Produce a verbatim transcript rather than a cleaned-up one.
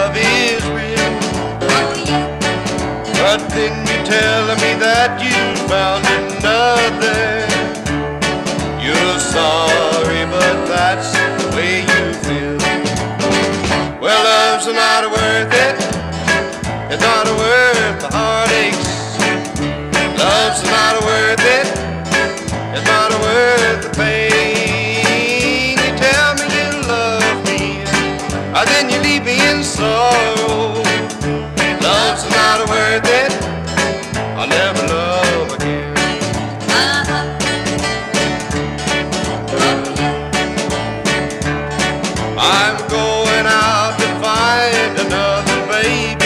love is real. But then you're telling me that you found another. You're sorry, but that's the way you feel. Well, love's not worth it. It's not worth the heartaches. Love's not worth it. It's not worth the pain. You tell me you love me, and then you leave me in sorrow. Love's not worth it. I'll never love again. I'm going out to find another baby.